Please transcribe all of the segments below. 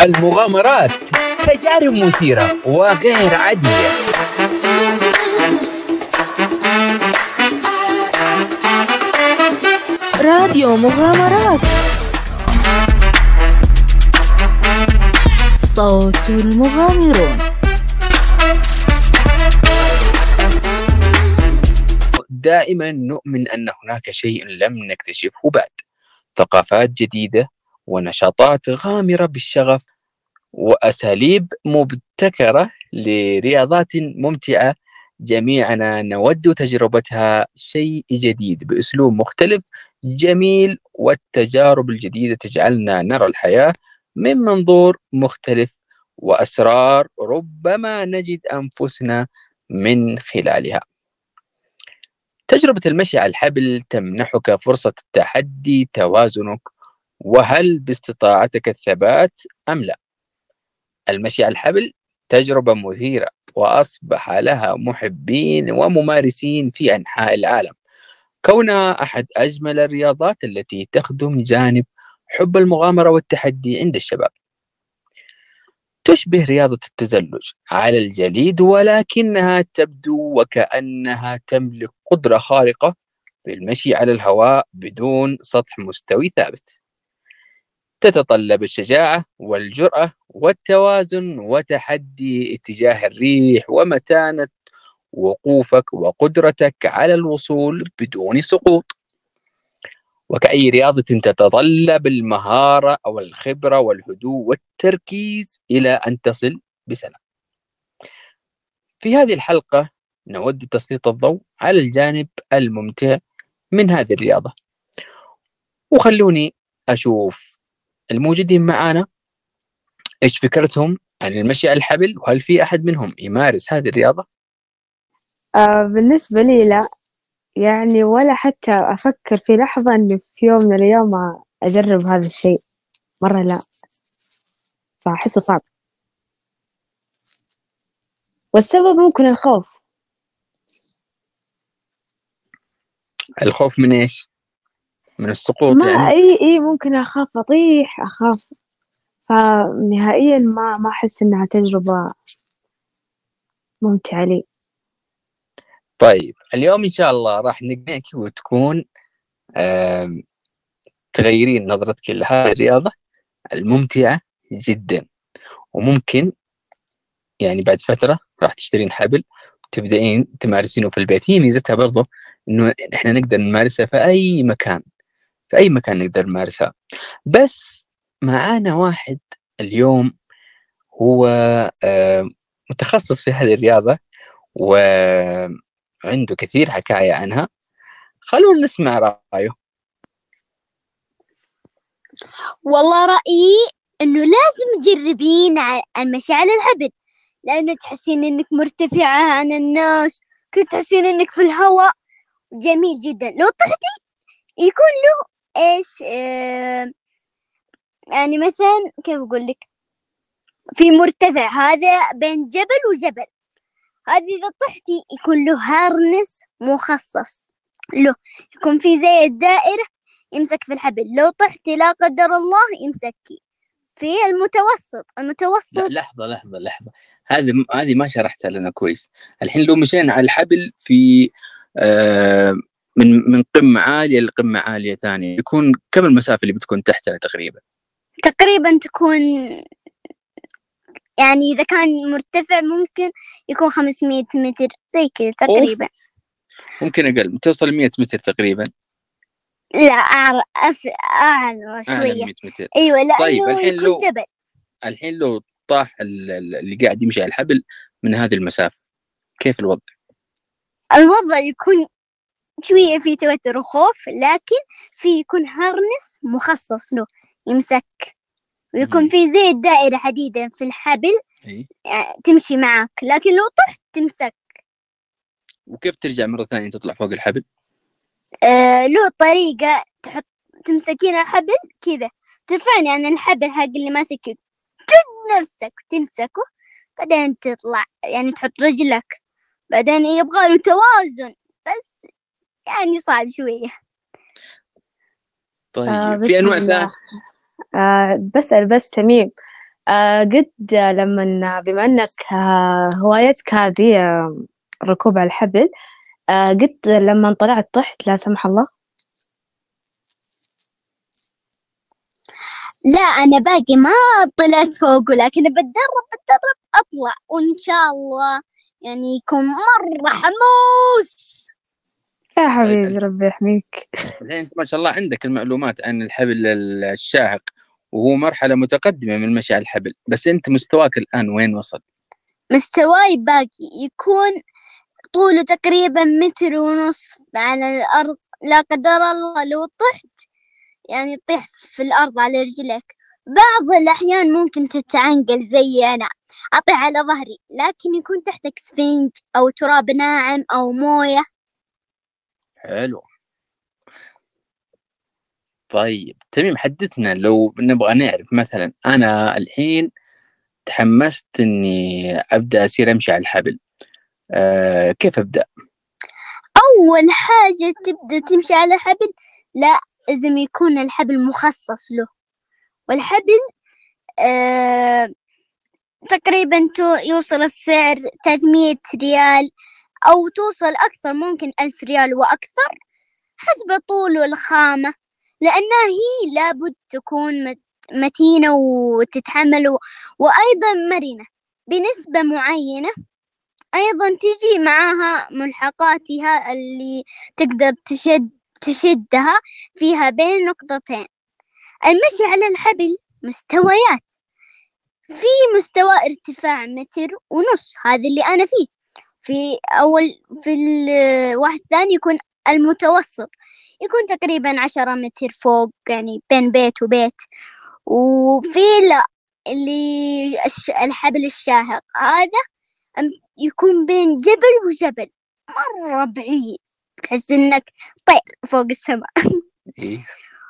المغامرات، تجارب مثيرة وغير عادية. راديو مغامرات، صوت المغامرون. دائما نؤمن أن هناك شيء لم نكتشفه بعد، ثقافات جديدة ونشاطات غامرة بالشغف وأساليب مبتكرة لرياضات ممتعة. جميعنا نود تجربتها، شيء جديد بأسلوب مختلف جميل، والتجارب الجديدة تجعلنا نرى الحياة من منظور مختلف وأسرار ربما نجد أنفسنا من خلالها. تجربة المشي على الحبل تمنحك فرصة تحدي توازنك، وهل باستطاعتك الثبات أم لا. المشي على الحبل تجربة مثيرة، وأصبح لها محبين وممارسين في أنحاء العالم، كونها أحد أجمل الرياضات التي تخدم جانب حب المغامرة والتحدي عند الشباب. تشبه رياضة التزلج على الجليد، ولكنها تبدو وكأنها تملك قدرة خارقة في المشي على الهواء بدون سطح مستوي ثابت. تتطلب الشجاعة والجرأة والتوازن وتحدي اتجاه الريح ومتانة وقوفك وقدرتك على الوصول بدون سقوط. وكأي رياضة تتطلب المهارة أو الخبرة والهدوء والتركيز إلى أن تصل بسلام. في هذه الحلقة نود تسليط الضوء على الجانب الممتع من هذه الرياضة، وخلوني أشوف الموجودين معنا إيش فكرتهم عن المشي على الحبل، وهل في أحد منهم يمارس هذه الرياضة؟ بالنسبة لي لا، يعني ولا حتى أفكر في لحظة إنه في يوم من الأيام أجرب هذا الشيء، مرة لا، فأحسه صعب. والسبب ممكن الخوف. الخوف من إيش؟ من السقوط ما يعني؟ إيه ممكن أخاف أطيح، أخاف، فنهائيا ما أحس إنها تجربة ممتعة لي. طيب اليوم إن شاء الله راح نقنعك وتكون تغيرين نظرتك لهذه الرياضة الممتعة جدا، وممكن يعني بعد فترة راح تشترين حبل وتبدأين تمارسينه في البيت. هي ميزتها برضو إنه إحنا نقدر نمارسها في أي مكان، في أي مكان نقدر نمارسها. بس معانا واحد اليوم هو متخصص في هذه الرياضة وعنده كثير حكاية عنها، خلونا نسمع رأيه. والله رأيي إنه لازم تجربين المشي على الحبل، لأنه تحسين إنك مرتفعة عن الناس، كنت تحسين إنك في الهواء، جميل جدا. لو طحتي يكون له إيش يعني مثلا كيف أقول لك، في مرتفع هذا بين جبل وجبل، هذه إذا طحتي يكون له هارنس مخصص له، يكون في زي الدائرة يمسك في الحبل. لو طحتي لا قدر الله يمسكي في المتوسط. لا لحظة، هذه ما شرحتها لنا كويس. الحين لو مشينا على الحبل في من قمة عالية لقمة عالية ثانية، يكون كم المسافة اللي بتكون تحتنا تقريبا تكون يعني إذا كان مرتفع ممكن يكون 500 متر زي كذا تقريبا. ممكن أقل، توصل 100 متر تقريبا. لا أعلى شوية. 100 متر. أيوة، لأنه طيب الحين لو طاح اللي قاعد يمشي على الحبل من هذه المسافة، كيف الوضع يكون شوية في توتر وخوف، لكن يكون هارنس مخصص له يمسك، ويكون في زي الدائرة حديدة في الحبل تمشي معك، لكن لو طحت تمسك. وكيف ترجع مرة ثانية تطلع فوق الحبل؟ له طريقة تمسكين الحبل كذا، ترفعني عن الحبل حق اللي ماسك، تد نفسك تمسكه، بعدين تطلع، يعني تحط رجلك، بعدين يبغى له توازن، بس يعني صعب شوية. طيب في أنواع ثانية؟ بسأل بس تميم، قد لما بما أنك هوايتك هذه ركوب على الحبل، قد لما طلعت طحت لا سمح الله؟ لا أنا باقي ما طلعت فوق، لكن بتدرب أطلع، وإن شاء الله يعني يكون مرة حموس. يا حبيبي ربي يحميك. انت ما شاء الله عندك المعلومات عن الحبل الشاهق، وهو مرحلة متقدمة من المشي على الحبل، بس انت مستواك الآن وين وصل؟ مستواي باقي يكون طوله تقريبا 1.5 متر على الأرض. لا قدر الله لو طحت يعني تطيح في الأرض على رجلك. بعض الأحيان ممكن تتعنقل زي أنا أطيح على ظهري، لكن يكون تحتك سفنج أو تراب ناعم أو موية. حلو. طيب تميم، حدثنا لو نبغى نعرف مثلا أنا الحين تحمست إني أبدأ أسير أمشي على الحبل، كيف أبدأ؟ أول حاجة تبدأ تمشي على الحبل لازم يكون الحبل مخصص له، والحبل تقريبا يوصل السعر 300 ريال أو توصل أكثر، ممكن 1000 ريال وأكثر حسب طول والخامة، لأنها هي لابد تكون متينة وتتحمل وأيضا مرنة بنسبة معينة. أيضا تجي معها ملحقاتها اللي تقدر تشدها فيها بين نقطتين. المشي على الحبل مستويات، في مستوى ارتفاع 1.5 متر، هذا اللي أنا فيه. في الواحد ثاني يكون المتوسط، يكون تقريبا 10 متر فوق، يعني بين بيت وبيت. وفي لا اللي الحبل الشاهق هذا يكون بين جبل وجبل مرة بعيد، تحس إنك طير فوق السماء. إيه.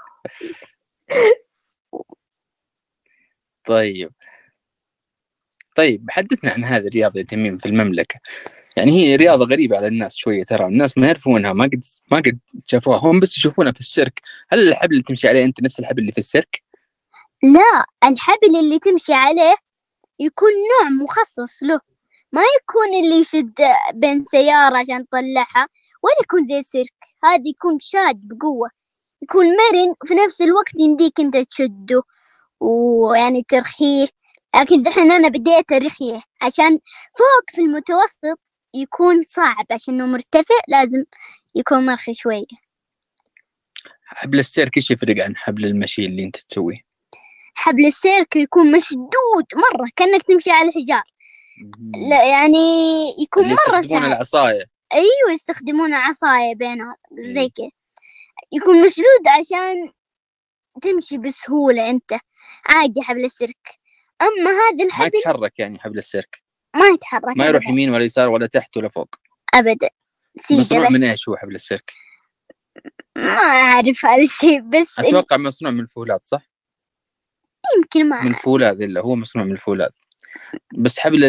طيب حدثنا عن هذه الرياضة يا تميم في المملكة. يعني هي رياضة غريبة على الناس شوية، ترى الناس ما يعرفونها، ما قد شافوها، هم بس يشوفونها في السيرك. هل الحبل اللي تمشي عليه أنت نفس الحبل اللي في السيرك؟ لا، الحبل اللي تمشي عليه يكون نوع مخصص له، ما يكون اللي يشد بين سيارة عشان تطلعها، ولا يكون زي السيرك. هذا يكون شاد بقوة، يكون مرن وفي نفس الوقت يمديك انت تشده ويعني ترخيه. لكن دحين أنا بديت أرخيه عشان فوق في المتوسط يكون صعب، عشانه مرتفع لازم يكون مرخي شوية. حبل السيرك ايش يفرق عن حبل المشي اللي انت تسويه؟ حبل السيرك يكون مشدود مرة كأنك تمشي على الحجار. لا يعني يكون اللي مرة يستخدمون سهل. العصاية. أيوة يستخدمون عصاية بينهم زي كده، يكون مشدود عشان تمشي بسهولة أنت عادي. حبل السيرك أما هذا ما الحبل يتحرك، يعني حبل السيرك ما يتحرك، ما يروح أبداً. يمين ولا يسار ولا تحت ولا فوق أبدا، سيدة مصنوع بس. من ايش هو حبل السيرك؟ ما أعرف هذا الشيء، بس اتوقع مصنوع من الفولاذ، صح؟ يمكن ما من الفولاذ، الا هو مصنوع من الفولاذ. بس حبل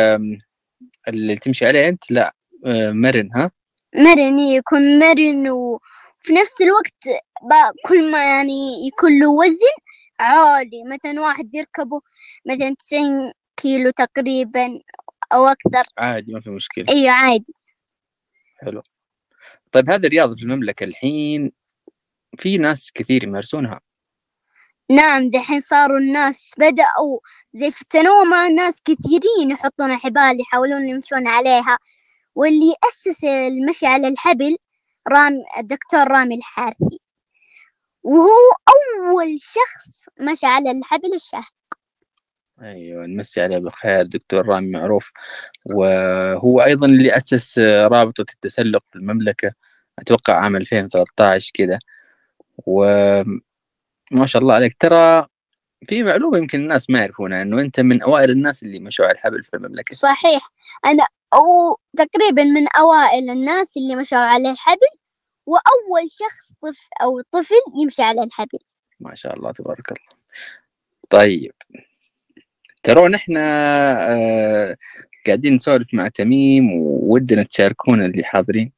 اللي تمشي عليه انت لا، مرن. ها، مرن، يكون مرن وفي نفس الوقت كل ما يعني يكون له وزن عالي. مثلا واحد يركبه مثلا 90 كيلو تقريبا أو أكثر، عادي ما في مشكلة. أيوة عادي. حلو. طيب هذه الرياضة في المملكة الحين في ناس كثير يمارسونها؟ نعم، دحين صاروا الناس بدأوا زي في التنومة، ناس كثيرين يحطون حبال يحاولون يمشون عليها. واللي أسس المشي على الحبل الدكتور رامي الحارثي، وهو أول شخص مشى على الحبل الشاهق. ايوه، نمسي عليه بالخير، دكتور رامي معروف، وهو ايضا اللي اسس رابطة التسلق في المملكة، اتوقع عام 2013 كذا. وما شاء الله عليك، ترى في معلومة يمكن الناس ما يعرفونها، انه انت من اوائل الناس اللي مشوا على الحبل في المملكة. صحيح، أنا تقريبا من أوائل الناس اللي مشوا على الحبل، وأول شخص طفل يمشي على الحبل. ما شاء الله تبارك الله. طيب ترون احنا قاعدين نسولف مع تميم، وودنا تشاركونا اللي حاضرين.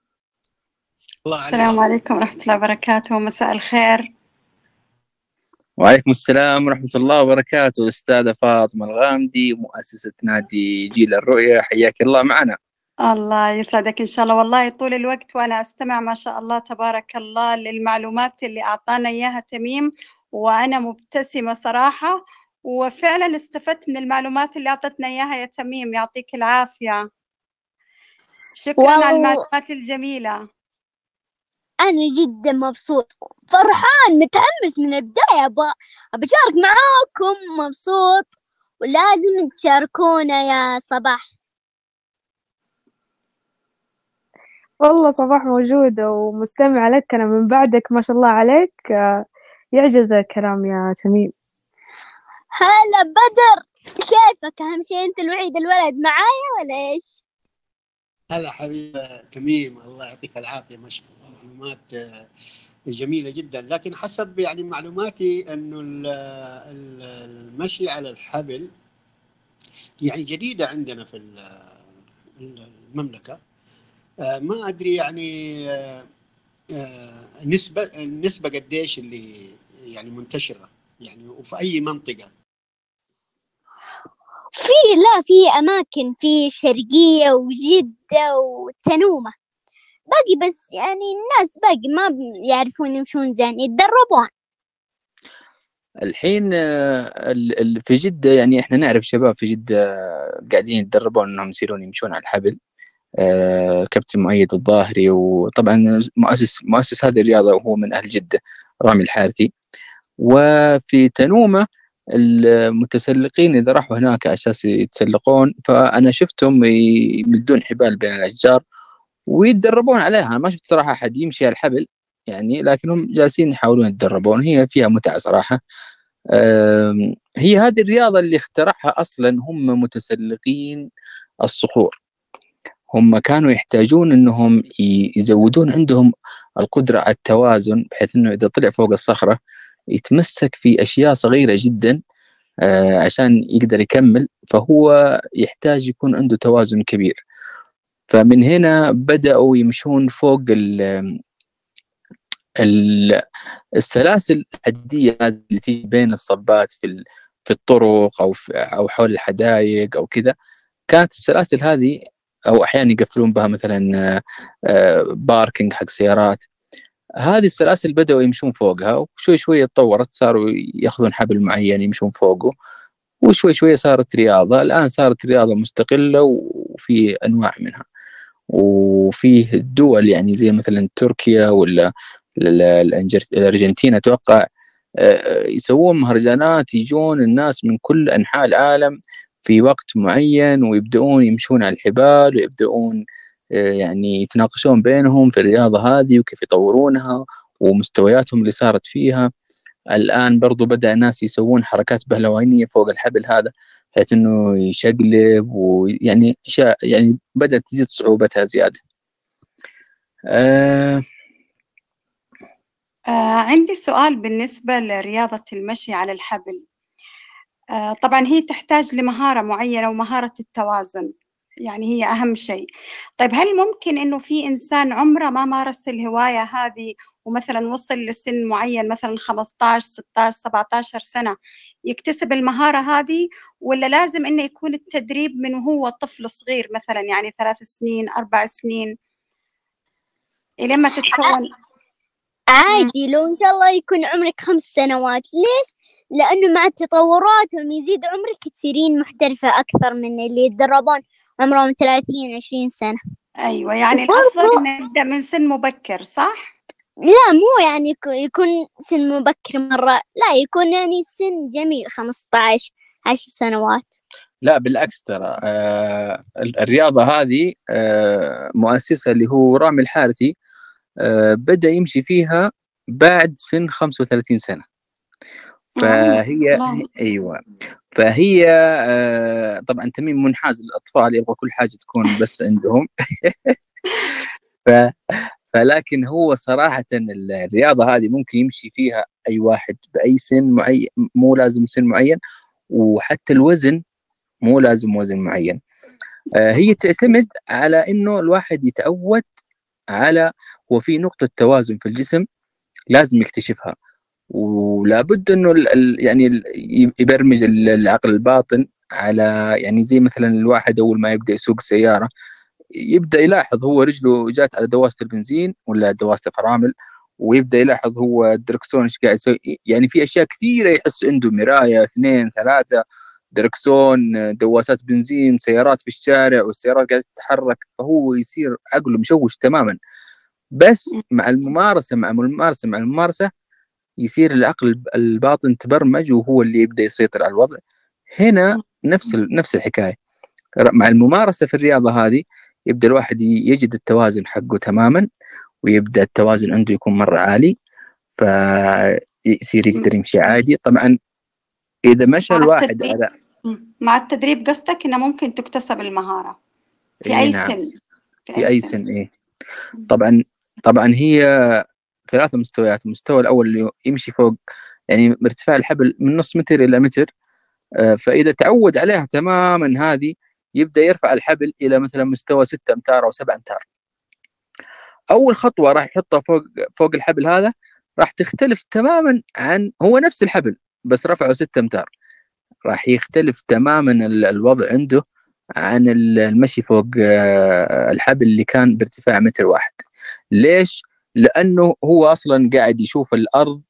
السلام عليكم ورحمة الله وبركاته، مساء الخير. وعليكم السلام ورحمة الله وبركاته. الأستاذة فاطمة الغامدي، مؤسسة نادي جيل الرؤية، حياك الله معنا. الله يسعدك إن شاء الله. والله طول الوقت وأنا أستمع ما شاء الله تبارك الله للمعلومات اللي أعطانا إياها تميم، وأنا مبتسمة صراحة، وفعلا استفدت من المعلومات اللي أعطتنا إياها يا تميم، يعطيك العافية. شكرا على المعلومات الجميلة. أنا جدا مبسوط فرحان متحمس من البداية، أبغى أشارك معاكم، مبسوط ولازم تشاركونا يا صباح. والله صباح موجودة ومستمعة لك أنا من بعدك، ما شاء الله عليك، يعجز الكلام يا تميم. هلا بدر، كيفك؟ أهم شيء أنت الوحيد الولد معايا ولا إيش؟ هلا حبيبي تميم، الله يعطيك العافية، ما شاء الله معلومات جميلة جدا. لكن حسب يعني معلوماتي أنه المشي على الحبل يعني جديدة عندنا في المملكة. ما أدري يعني النسبة قديش اللي يعني منتشرة يعني، وفي أي منطقة؟ في أماكن في الشرقية وجدة وتنومة، باقي بس يعني الناس باقي ما يعرفون يمشون زين، يتدربون. الحين في جدة يعني احنا نعرف شباب في جدة قاعدين يتدربون انهم يصيرون يمشون على الحبل. كابتن مؤيد الظاهري، وطبعا مؤسس هذه الرياضة وهو من أهل جدة، رامي الحارثي. وفي تنومة المتسلقين إذا راحوا هناك عشان يتسلقون، فأنا شفتهم يمدون حبال بين الأشجار ويتدربون عليها. أنا ما شفت صراحة أحد يمشي على الحبل يعني، لكنهم جالسين يحاولون يتدربون. هي فيها متعة صراحة. هي هذه الرياضة اللي اخترعها أصلا هم متسلقين الصخور. هم كانوا يحتاجون أنهم يزودون عندهم القدرة على التوازن، بحيث أنه إذا طلع فوق الصخرة يتمسك في أشياء صغيرة جدا عشان يقدر يكمل. فهو يحتاج يكون عنده توازن كبير. فمن هنا بدأوا يمشون فوق السلاسل الحديدية اللي تيجي بين الصبات في الطرق أو حول الحدائق أو كذا. كانت السلاسل هذه أو أحيانا يقفلون بها مثلا باركينج حق سيارات. هذه السلاسل بدأوا يمشون فوقها، وشوي شوي اتطورت، صاروا يأخذون حبل معين يمشون فوقه، وشوي شوي صارت رياضة. الآن صارت رياضة مستقلة وفي أنواع منها. وفيه الدول يعني زي مثلا تركيا ولا الأرجنتين أتوقع يسوون مهرجانات، يجون الناس من كل أنحاء العالم في وقت معين ويبدأون يمشون على الحبال، ويبدأون يعني يتناقشون بينهم في الرياضة هذه وكيف يطورونها ومستوياتهم اللي صارت فيها. الآن برضو بدأ الناس يسوون حركات بهلوانية فوق الحبل هذا، بحيث إنه يشقلب، ويعني أشياء يعني بدأت تزيد صعوبتها زيادة. عندي سؤال بالنسبة لرياضة المشي على الحبل. طبعا هي تحتاج لمهارة معينة ومهارة التوازن، يعني هي أهم شيء. طيب هل ممكن إنه في إنسان عمره ما مارس الهواية هذه ومثلا وصل لسن معين مثلا 15 16 17 سنة يكتسب المهارة هذه، ولا لازم إنه يكون التدريب من وهو طفل صغير مثلا يعني 3 سنين 4 سنين لما تتكون؟ عادي لو إن شاء الله يكون عمرك 5 سنوات. ليش؟ لأنه مع التطورات يزيد عمرك تصيرين محترفة أكثر من اللي يتدربون عمرهم 30-20 سنة. أيوة، يعني الأفضل نبدأ من سن مبكر، صح؟ لا مو يعني يكون سن مبكر مرة، لا يكون يعني سن جميل 15 10 سنوات. لا بالعكس، ترى الرياضة هذه مؤسسة اللي هو رامي الحارثي بدأ يمشي فيها بعد سن 35 سنة. فهي أيوة، فهي طبعا تميم منحاز للأطفال، يبغى كل حاجة تكون بس عندهم. فلكن هو صراحة الرياضة هذه ممكن يمشي فيها أي واحد بأي سن معين، مو لازم سن معين. وحتى الوزن مو لازم وزن معين. هي تعتمد على إنه الواحد يتعود على وفي نقطة توازن في الجسم لازم يكتشفها. ولا بد انه يعني يبرمج العقل الباطن على، يعني زي مثلا الواحد اول ما يبدا يسوق سياره يبدا يلاحظ هو رجله جات على دواسه البنزين ولا دواسه الفرامل، ويبدا يلاحظ هو الدركسون ايش قاعد يسوي. يعني في اشياء كثيره يحس عنده مرايه 2 3 دركسون، دواسات بنزين، سيارات في الشارع والسيارات قاعده تتحرك، فهو يصير عقله مشوش تماما. بس مع الممارسه يصير العقل الباطن تبرمج وهو اللي يبدا يسيطر على الوضع. هنا نفس الحكايه مع الممارسه في الرياضه هذه، يبدا الواحد يجد التوازن حقه تماما، ويبدا التوازن عنده يكون مره عالي، فيصير يقدر يمشي عادي. طبعا اذا مشى الواحد على مع التدريب قصدك انه ممكن تكتسب المهاره في إيه اي نعم. سن؟ في اي سن ايه. طبعا هي 3 مستويات. المستوى الاول اللي يمشي فوق، يعني ارتفاع الحبل من نص متر الى متر، فاذا تعود عليها تماما هذه يبدا يرفع الحبل الى مثلا مستوى 6 امتار او 7 امتار. اول خطوه راح يحطها فوق الحبل هذا راح تختلف تماما عن، هو نفس الحبل بس رفعه 6 امتار، راح يختلف تماما الوضع عنده عن المشي فوق الحبل اللي كان بارتفاع متر واحد. ليش؟ لانه هو اصلا قاعد يشوف الارض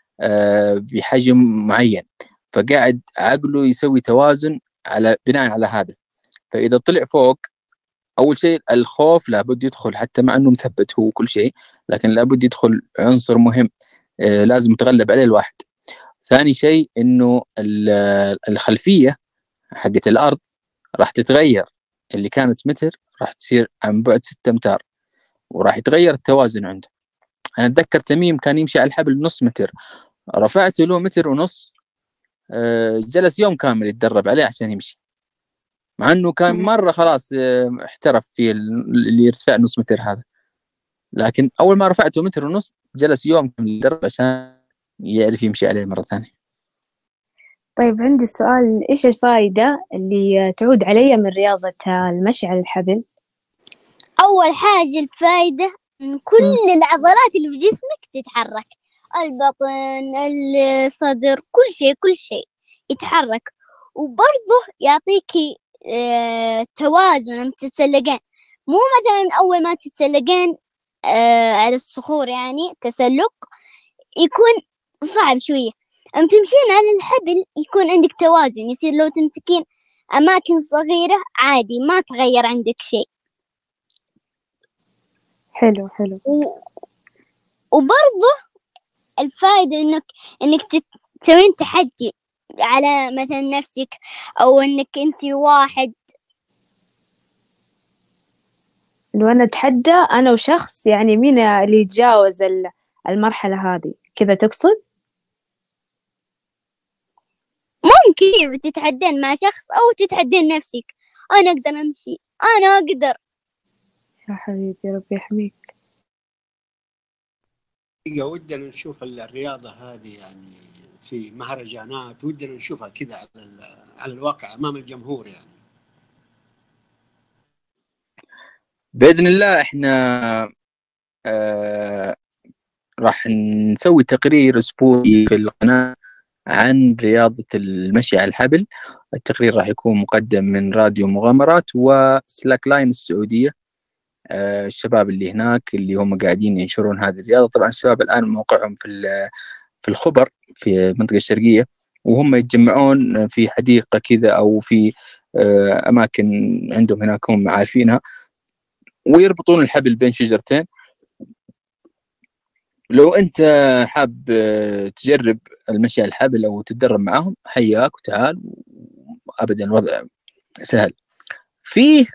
بحجم معين، فقاعد عقله يسوي توازن على بناء على هذا. فاذا طلع فوق، اول شيء الخوف لابد يدخل، حتى مع انه مثبت هو كل شيء، لكن لابد يدخل عنصر مهم لازم يتغلب عليه الواحد. ثاني شيء انه الخلفيه حقت الارض راح تتغير، اللي كانت متر راح تصير عن بعد 6 امتار، وراح يتغير التوازن عنده. انا اتذكر تميم كان يمشي على الحبل نص متر، رفعت له متر ونص، جلس يوم كامل يتدرب عليه عشان يمشي، مع انه كان مره خلاص احترف في اللي يرتفع نص متر هذا، لكن اول ما رفعته متر ونص جلس يوم كامل يتدرب عشان يعرف يمشي عليه مره ثانيه. طيب عندي سؤال، إيش الفائدة اللي تعود علي من رياضة المشي على الحبل؟ أول حاجة الفائدة إن كل العضلات اللي في جسمك تتحرك، البطن، الصدر، كل شيء يتحرك. وبرضه يعطيكي توازن لما تتسلقين. مو مثلا أول ما تتسلقين على الصخور، يعني تسلق يكون صعب شوية. أم تمشين على الحبل يكون عندك توازن، يصير لو تمسكين أماكن صغيرة عادي ما تغير عندك شيء. حلو. وبرضه الفائدة إنك تسوين تحدي على مثلا نفسك، أو إنك أنت واحد. لو أنا أتحدى أنا وشخص، يعني مين اللي يتجاوز المرحلة هذه، كذا تقصد؟ ممكن تتحدين مع شخص أو تتحدين نفسك. أنا أقدر أمشي، أنا أقدر. يا حبيبي ربي يحميك. ودنا نشوف الرياضة هذه يعني في مهرجانات، ودنا نشوفها كذا على الواقع أمام الجمهور. يعني بإذن الله إحنا راح نسوي تقرير أسبوعي في القناة عن رياضة المشي على الحبل. التقرير راح يكون مقدم من راديو مغامرات وسلاك لاين السعودية. الشباب اللي هناك اللي هم قاعدين ينشرون هذه الرياضة، طبعا الشباب الآن موقعهم في الخبر في المنطقة الشرقية، وهم يتجمعون في حديقة كذا أو في أماكن عندهم هناك هم عارفينها، ويربطون الحبل بين شجرتين. لو أنت حاب تجرب المشي على الحبل أو تتدرب معهم، حياك وتعال، أبدا الوضع سهل. فيه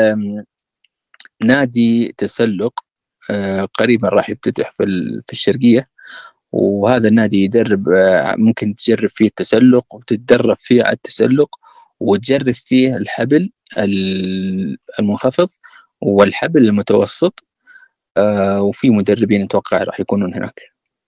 نادي تسلق قريبا راح يفتتح في الشرقية، وهذا النادي يدرب، ممكن تجرب فيه التسلق وتتدرب فيه على التسلق، وتجرب فيه الحبل المنخفض والحبل المتوسط، وفي مدربين أتوقع راح يكونون هناك.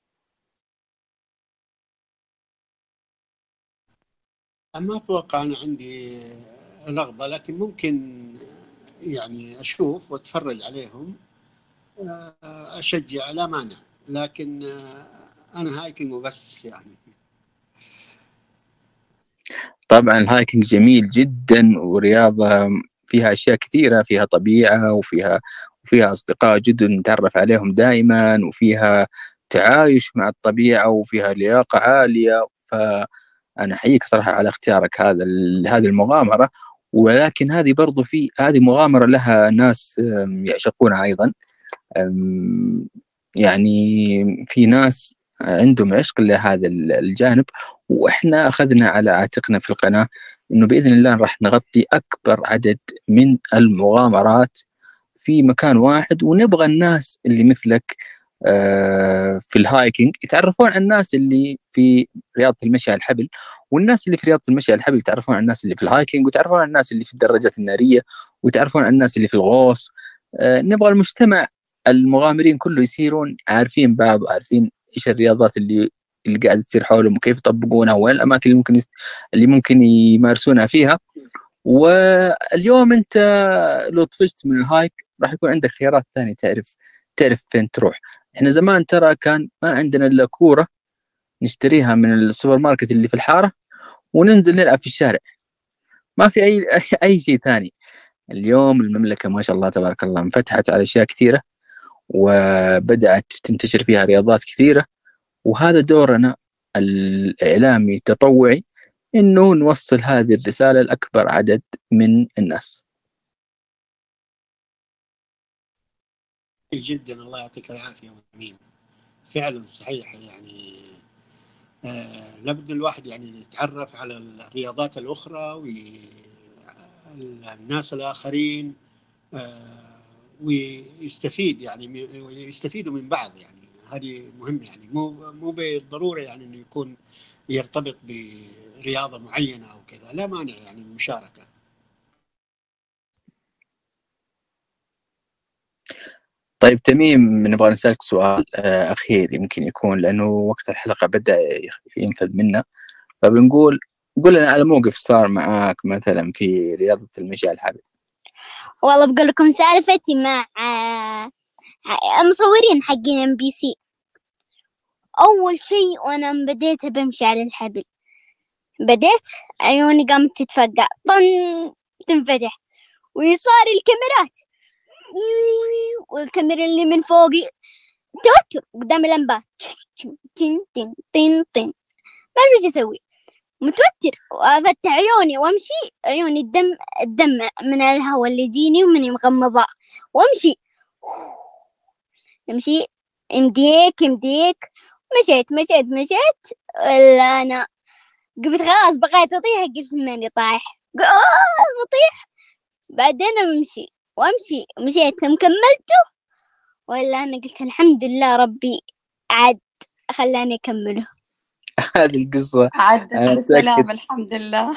ما أتوقع أنا عندي رغبة، لكن ممكن يعني أشوف وأتفرج عليهم، أشجع لا مانع، لكن أنا هايكنج وبس يعني. طبعا الهايكنج جميل جدا ورياضة فيها أشياء كثيرة، فيها طبيعة وفيها أصدقاء جدد نتعرف عليهم دائما، وفيها تعايش مع الطبيعة، وفيها لياقة عالية. فأنا أحييك صراحة على اختيارك هذه المغامرة. ولكن هذه برضو هذه مغامرة لها ناس يعشقونها أيضا. يعني في ناس عندهم عشق لهذا الجانب، وإحنا أخذنا على عاتقنا في القناة إنه بإذن الله راح نغطي أكبر عدد من المغامرات في مكان واحد، ونبغى الناس اللي مثلك في الهايكينج يتعرفون على الناس اللي في رياضة المشي على الحبل، والناس اللي في رياضة المشي على الحبل يتعرفون على الناس اللي في الهايكينج، ويتعرفون على الناس اللي في الدراجات النارية، ويتعرفون على الناس اللي في الغوص. نبغى المجتمع المغامرين كله يصيرون عارفين بعض، وعارفين إيش الرياضات اللي قاعدة تصير حولهم، وكيف يطبقونها، وين الأماكن اللي ممكن يمارسونها فيها. واليوم أنت لو طفشت من الهايك راح يكون عندك خيارات ثانية، تعرف فين تروح. إحنا زمان ترى كان ما عندنا إلا كورة نشتريها من السوبر ماركت اللي في الحارة وننزل نلعب في الشارع، ما في أي شيء ثاني. اليوم المملكة ما شاء الله تبارك الله انفتحت على أشياء كثيرة، وبدأت تنتشر فيها رياضات كثيرة، وهذا دورنا الإعلامي التطوعي إنه نوصل هذه الرسالة لأكبر عدد من الناس. جدا الله يعطيك العافية ومين فعلا صحيح يعني. لابد الواحد يعني يتعرف على الرياضات الأخرى والناس الآخرين، ويستفيد يعني ويستفيدوا من بعض يعني. هذه مهم يعني، مو بالضرورة يعني إنه يكون يرتبط برياضة معينة أو كذا، لا مانع يعني المشاركة. طيب تميم، نبغى نسألك سؤال أخير يمكن يكون، لأنه وقت الحلقة بدأ ينفذ منا، فبنقول قول لنا على موقف صار معاك مثلا في رياضة المشي على الحبل. والله بقول لكم سالفتي مع المصورين حقين MBC. أول شيء وأنا بديت بمشي على الحبل، بديت عيوني قامت تتفقع، تنفتح، ويصار الكاميرات والكاميرا اللي من فوقي توتر قدام اللمبات، تن تن تن تن، ما أعرف إيش أسوي، متوتر، وأفتح عيوني وأمشي، عيوني الدمع من الهواء اللي يجيني ومني مغمضة، وأمشي نمشي امديك مشيت ولا أنا قلت خلاص بغيت أطيح، قلت ماني طايح، بطيح. بعدين أمشي مشيت كملته، ولا أنا قلت الحمد لله ربي عاد خلاني أكمله. هذه القصة عدت بسلام الحمد لله.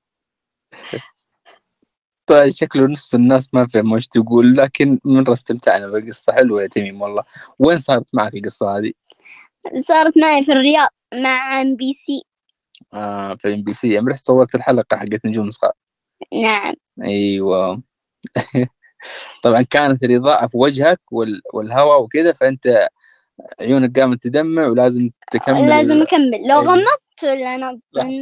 طيب شكله نص الناس ما فهموا ايش تقول، لكن مرة استمتعنا بالقصة. حلوة يا تميم والله. وين صارت معك القصة هذه؟ صارت معي في الرياض مع MBC. في MBC. يوم رحت صورت الحلقة حقت نجوم صغار. نعم. ايوه. طبعا كانت الإضاءة في وجهك والهواء وكذا، فأنت عيونك قامت تدمع ولازم تكمل. لازم أكمل، لو غمضت ولا أنا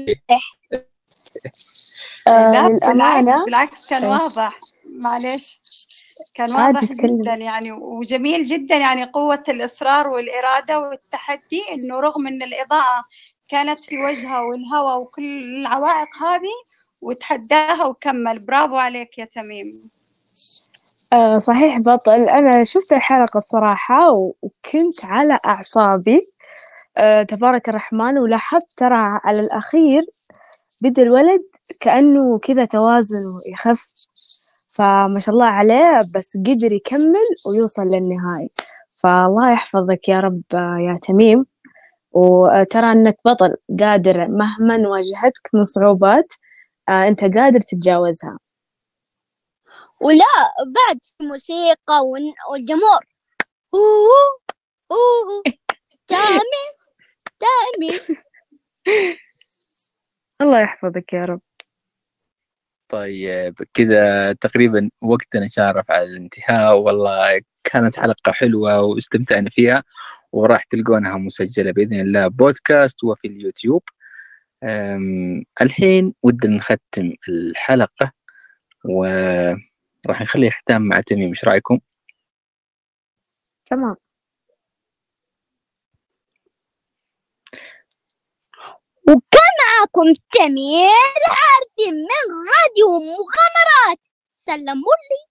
لا للأمانة بالعكس كان واضح، معليش كان واضح جدا يعني، وجميل جدا يعني، قوة الإصرار والإرادة والتحدي، إنه رغم إن الإضاءة كانت في وجهها والهواء وكل العوائق هذه وتحداها وكمل. برافو عليك يا تميم. صحيح بطل. أنا شفت الحلقة الصراحة وكنت على أعصابي تبارك الرحمن، ولاحظت ترى على الأخير بدأ الولد كأنه كذا توازنه يخف، فما شاء الله عليه، بس قدر يكمل ويوصل للنهاية. فالله يحفظك يا رب يا تميم، وترى أنك بطل قادر مهما واجهتك من صعوبات أنت قادر تتجاوزها. ولا بعد موسيقى والجمهور تامي. الله يحفظك يا رب. طيب كذا تقريبا وقتنا شارف على الانتهاء. والله كانت حلقة حلوة واستمتعنا فيها، وراح تلقونها مسجلة بإذن الله بودكاست وفي اليوتيوب. الحين ودنا نختم الحلقة وراح نخلي ختام مع تميم، ايش رايكم؟ تمام. وكان معاكم تميم العارفي من راديو مغامرات. سلموا لي.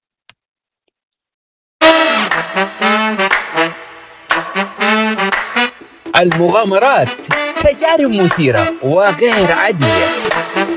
المغامرات تجارب مثيرة وغير عادية.